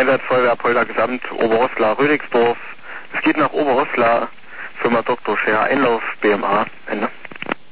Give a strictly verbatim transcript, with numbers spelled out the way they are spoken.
Einsatzfeuerwehr Polder Gesamt, Oberhoslar, Rödigsdorf. Es geht nach Oberhoslar, Firma Doktor Scher, Einlauf, B M A, Ende.